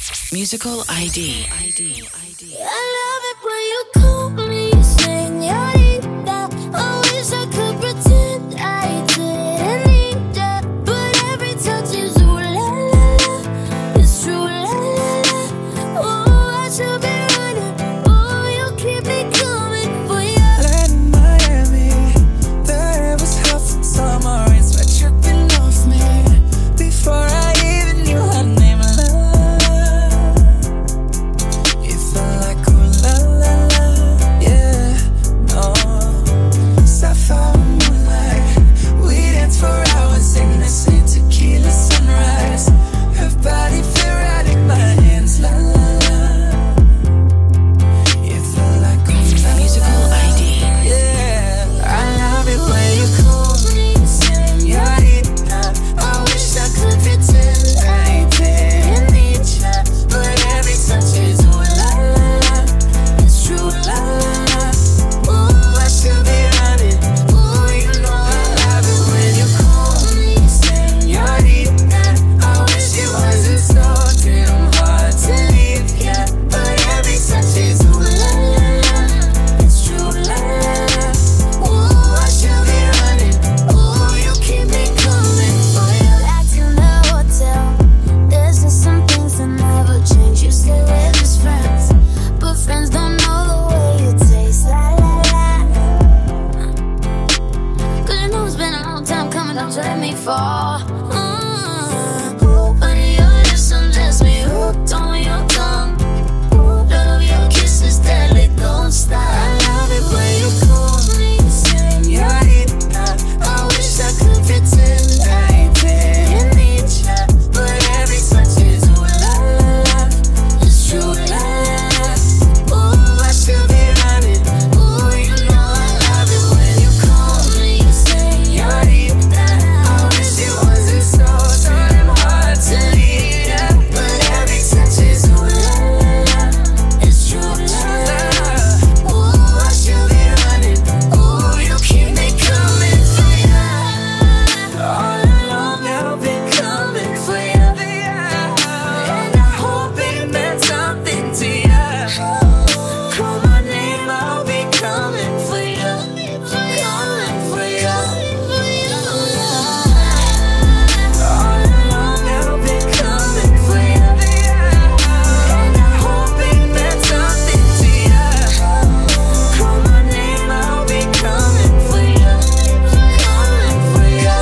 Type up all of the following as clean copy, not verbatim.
Musical ID. I love it when you call me señorita. I wish I could pretend I didn't need ya, but every touch is ooh la la la. It's true la la la. Oh, I should be running. Oh, you keep me coming for ya. Land in Miami, the air was hot from summer rain, sweat dripping off me. Before I even knew her name, love. You felt like ooh la la la, yeah, no. Sapphire moonlight, we danced for hours in the same tequila sunrise. Her body fit right in my hands, la la la. You felt like ooh la la. Musical ID. Yeah, I love it when you call me señorita. I wish I could pretend I didn't need ya, but every touch is ooh la la la. It's true la la la. Ooh, I should be running. Ooh, you know I love it when you call me señorita. I wish it wasn't so damn hard to leave ya, but every touch is ooh la la la. It's true la la la. Ooh, I should be running. Ooh, you keep me coming for ya. Back to the hotel. There's just some things that never change. You stay with just friends, but friends don't know the way you taste. La la la. 'Cause you know it's been a long time coming. Don't you let me fall. But your lips undress me, hooked on your tongue. Love your kisses, deadly, don't stop. I love it when you call me señorita. I wish I could pretend I didn't need ya, but every touch is ooh la la la. It's true la la la. Ooh, I should be running. Ooh, you know I love it when you call me señorita. I wish it wasn't so damn hard to leave ya, but every touch is ooh la la la. It's true la la la. Ooh, I should be running. Ooh, you keep me coming for ya. All along I've been coming for ya, and I hope it meant something to ya. Call my name, I'll be coming for ya, coming for ya. All along I've been coming for ya, and I hope it meant something to ya. Call my name, I'll be coming for ya, coming for ya.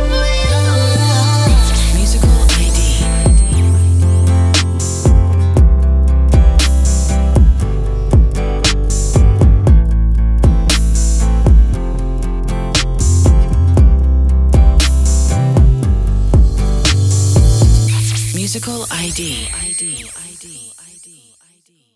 Musical ID. Musical ID.